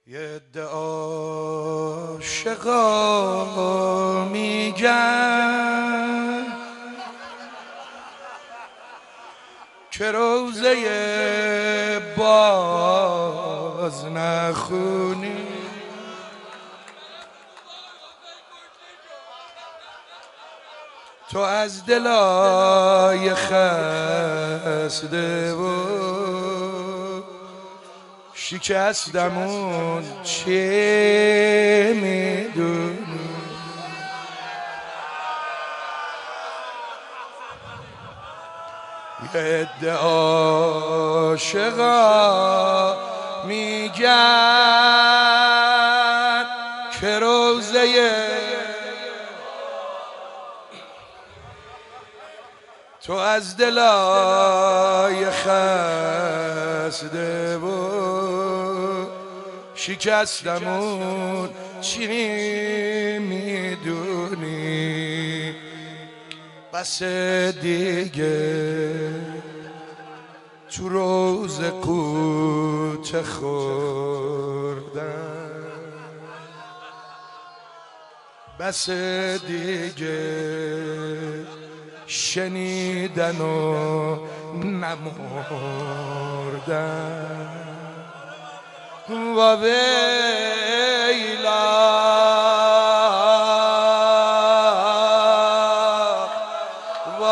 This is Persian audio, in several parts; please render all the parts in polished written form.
یه عده عاشقا میگن که روزه باز نخونی، تو از دلای خسته و شکستمون چه میدونی. یه عده عاشقا میگن که روزه تو از دلای خسته و شکستمون چی میدونی. بس دیگه تو روز قوت خوردن، بس دیگه شنیدن و نمردن. و ویلا و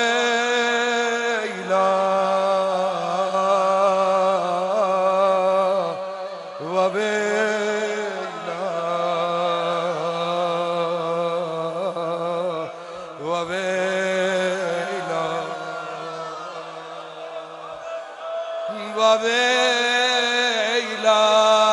ویلا و ویلا و ویلا و ویلا.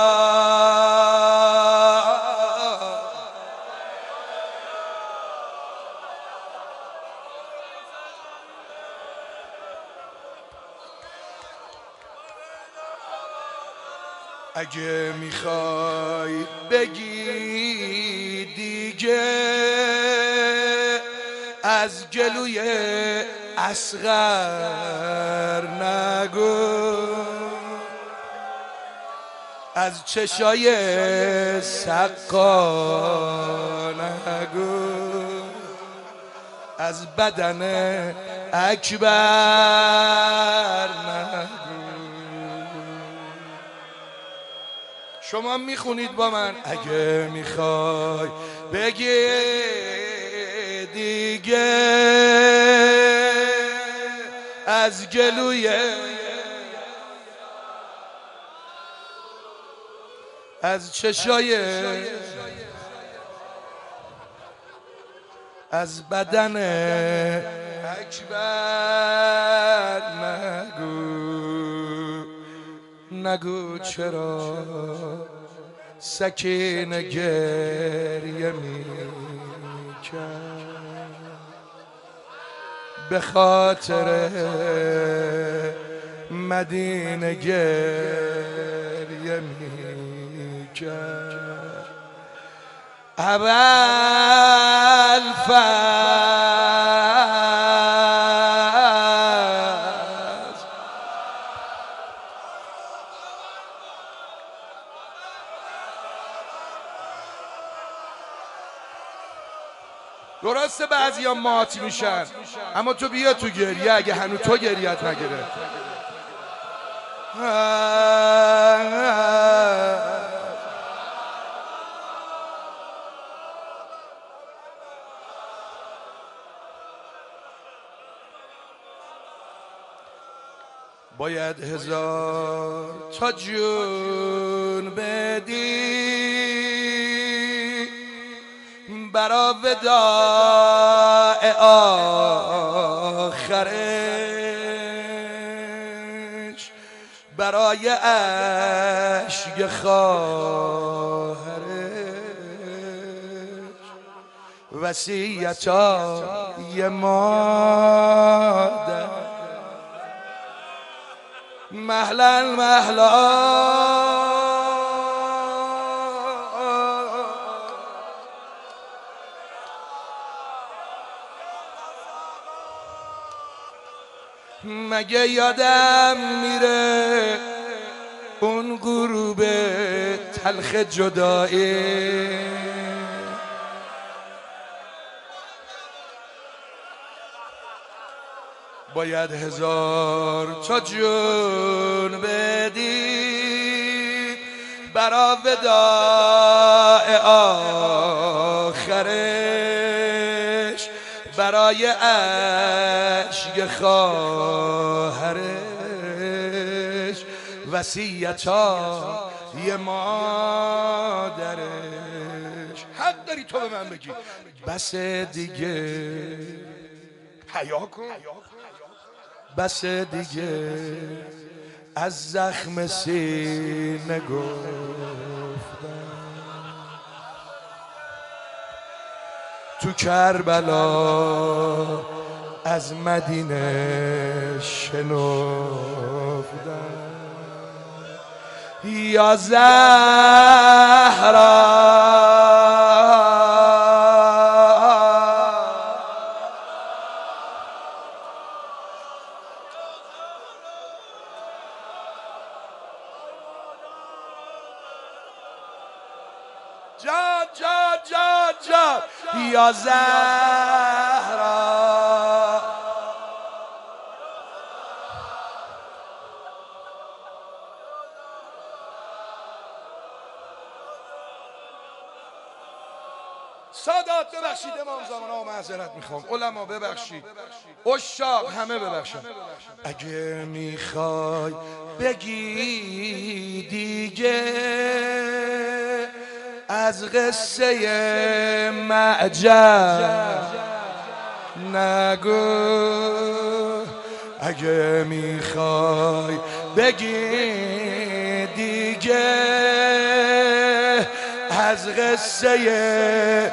اگه میخوای بگی دیگه از گلوی اصغر نگو، از چشای سقا نگو، از بدن اکبر نگو. شما میخونید با من. اگه میخوای بگی دیگه از گلوی از چشای از بدن اکبر نگو چرا سکینه گریه میکرد، به خاطر مدینه گریه میکرد. درسته بعضیا مات میشن، اما تو بیا تو گریه اگه هنو تو گریت نگیره. باید 1000 تا جون بدی برا وداع آخرش، برای اشک خواهرش، وصیتای مادر. مهلا مهلا مگه یادم میره اون غروب تلخ جدایی باید هزار تا جون بدی برا وداع آخرش برای عشق خواهرش وصیتای مادرش. حق داری تو به من بگی بس دیگه، حیا کن، بس دیگه از زخم سینه گفتم تو کربلا از مدینه شنفتم یا زهرا جان جان جان جان یا زهرا سادات ببخشید امام زمان ها معذرت میخوام، علما ببخشید، عشاق همه ببخشید. اگه میخوای بگی دیگه از قصه معجر نگو، اگه میخوای بگی دیگه از قصه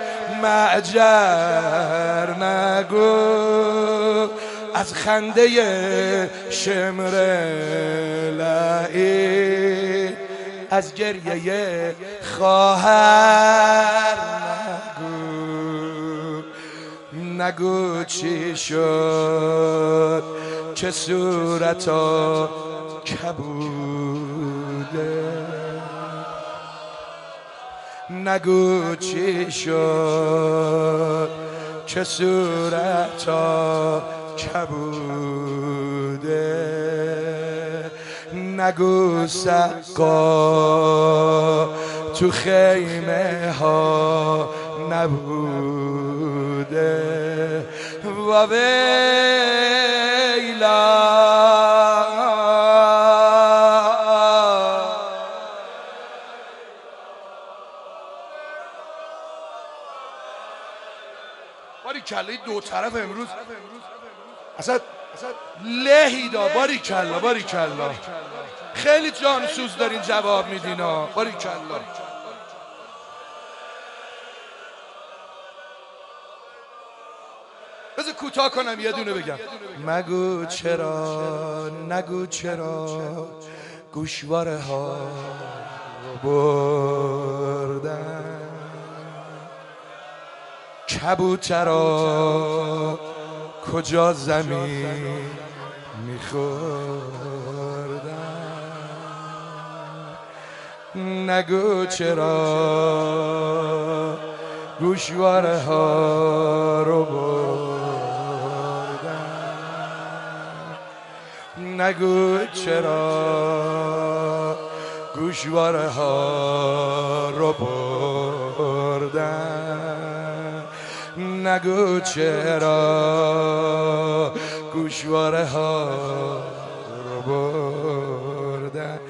معجر نگو، از خنده شمر لعین از گریه خواهر نگو چی شد که صورتا کبوده، نگو چی شد که صورتا کبوده، نگو سقا تو خیمه ها نبوده و ویلا. باری کله دو طرف امروز اصلا لهی دا. باری کلا باری کلا خیلی جانسوز دارین جواب میدین ها. باری کلا بذار کوتاه کنم یه دونه بگم. مگو چرا نگو چرا گوشواره ها بردن، کبوترا کجا زمین میخوردن، نگو چرا گوشواره ها رو بردن، نگو چرا گوشواره ها رو بردن، نگو چرا گوشواره ها رو بردن،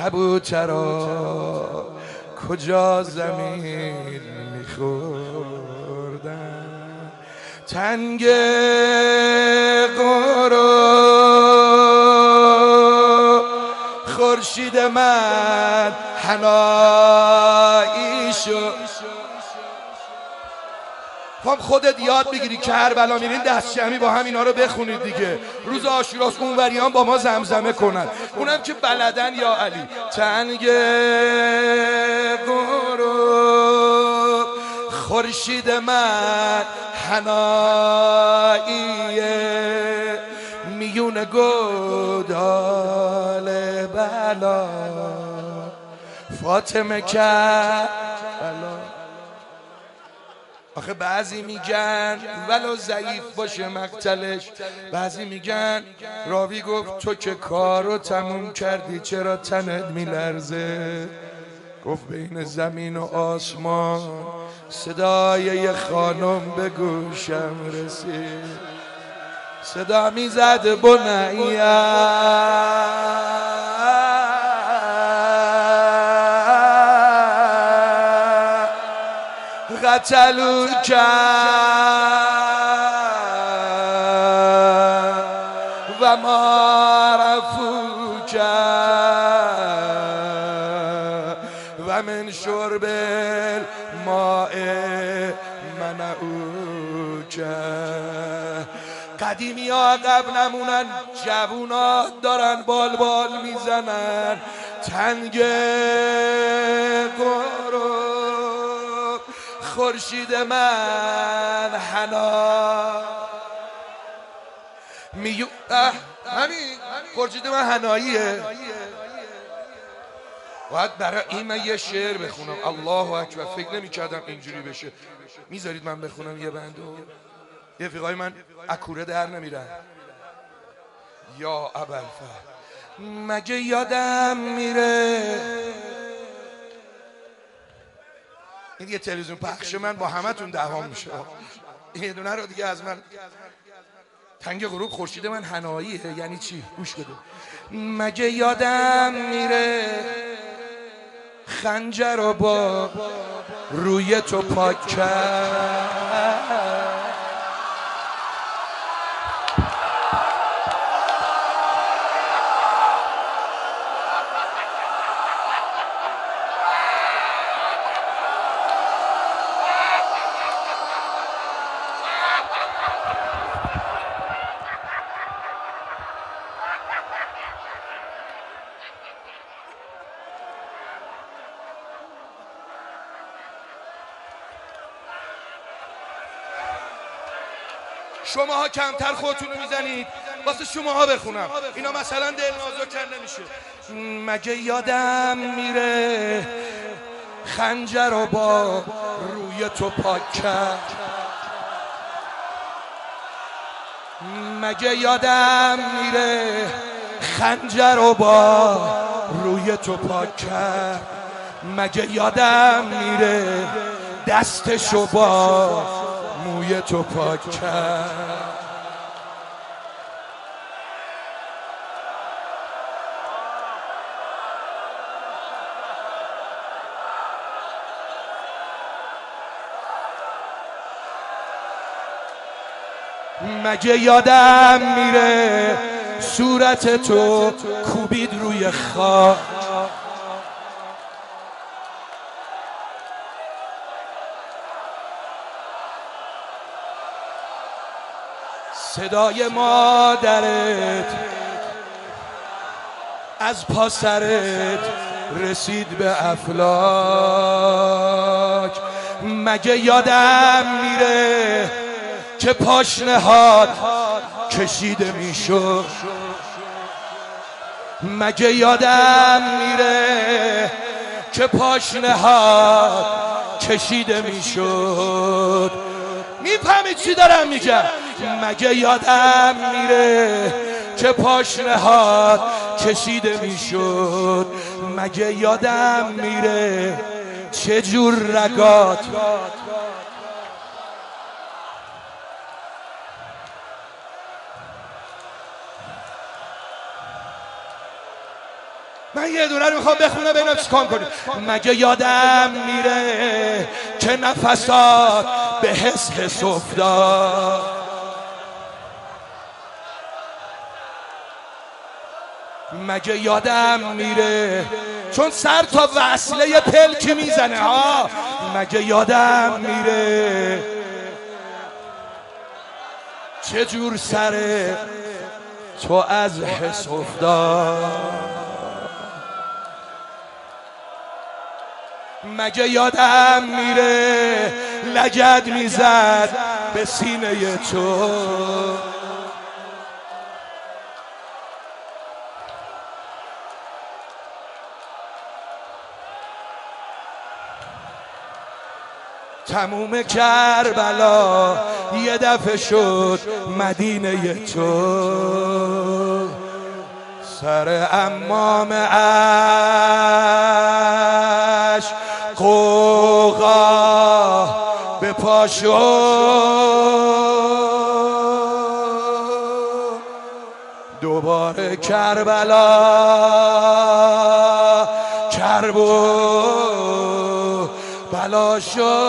کبوترا کجا زمین میخوردن، تنگ غروب خورشید من حنایی شد. خب خودت یاد بگیری کربلا میرین دست جمعی با هم اینا رو بخونید دیگه. روز عاشوراست اونوریان با ما زمزمه کنن، اونم که بلدن یا علی. تنگ غروب خورشید من حناییه، میون گودال بلا فاطمه کرد آخه بعضی میگن ولو ضعیف باشه مقتلش، بعضی میگن راوی گفت تو که کارو تموم کردی چرا تنت میلرزه؟ گفت بین زمین و آسمان صدای یه خانم به گوشم رسید، صدا میزد بنیا قتلوک و ما رفوک و من شرب الماء منعوک. قدیمی ها عقب نمونن، جوونا دارن بال بال میزنن. تنگ قرب خورشید من حنا همین خورشید من حناییه. باید برای این من یه شعر بخونم. الله اکبر، فکر نمی کردم اینجوری بشه. میذارید من بخونم یه بندو؟ یه فیقای من اکوره در نمیرن. یا ابوالفضل مگه یادم میره، این یه تلویزیون پخش من با همتون دعوام میشه. این یه دونه رو دیگه از من. تنگ غروب خورشید من حناییه یعنی چی؟ گوش بده. مگه یادم میره خنجر رو با روی تو پاک کرد، شماها کمتر خودتونو میزنید، واسه شماها بخونم. اینا مثلا دلنازو کن نمیشه. مگه یادم میره خنجر رو با روی تو پاک کرد، مگه یادم میره خنجر رو با روی تو پاک کرد، مگه یادم میره دستشو با موی تو پاک کرد. مگه یادم میره صورت تو کوبید روی خاک، صدای مادرت از پاسرت رسید به افلاک. مگه یادم میره که پاشنهاد کشیده میشد، مگه یادم میره که پاشنهاد کشیده میشد. میفهمید چی دارم میگم؟ مگه یادم میره که پاشنهاد کشیده میشد، مگه یادم میره چه جور رگات من یه دونه رو میخوام بخونه ببینم چیکار کنیم. مگه یادم میره که نفسات به حس حس افتاد، مگه یادم میره چون سر تا وصله پلکی میزنه ها، مگه یادم میره چه جور سر تو از حس افتاد، مگه یادم میره لگد میزد به سینه تو، تموم کربلا یه دفعه شد مدینه تو. سر امام عشق قوقا به پا شد، دوباره کربلا کرب و بلا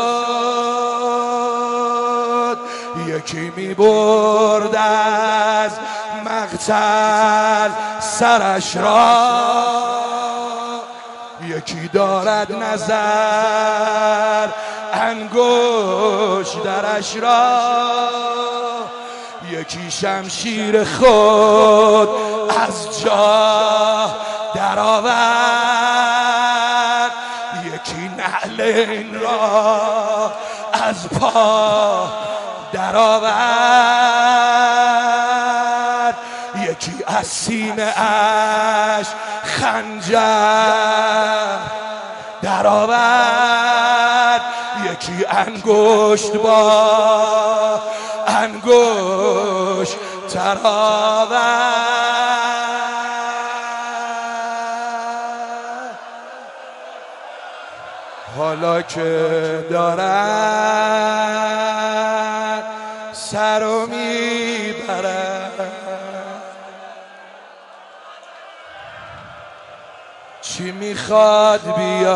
شد. یکی می برد از مقتل سرش را، یکی دارد نظر انگشت درش را، یکی شمشیر خود از جا درآورد، یکی نعلین را از پا درآورد، یکی از سینه اش خنجر درآورد، یکی انگشت با انگشت تراورد. حالا که دارد سرو میبرد، چی میخواد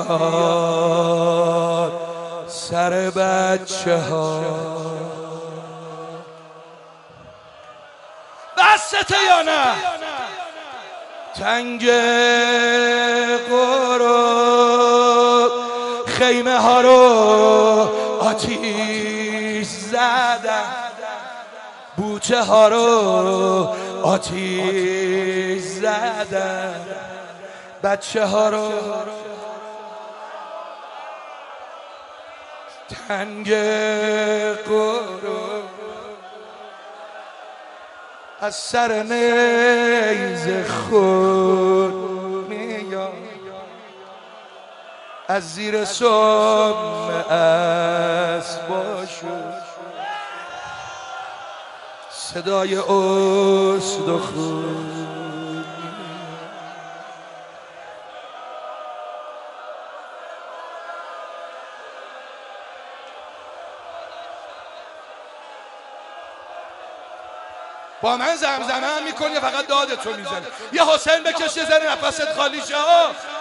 بیاد سر بچه ها؟ بسته یا نه؟ تنگ قرب خیمه ها رو آتیش زدن، بوته ها رو آتیش زدن، بچه ها رو تنگ قرب از سر نیز خود میاد، از زیر سم اسباشو صدای اسد و خود. با من زمزمه هم میکنی فقط دادتو میزنی. یه حسین بکش یه ذره نفست خالی شه.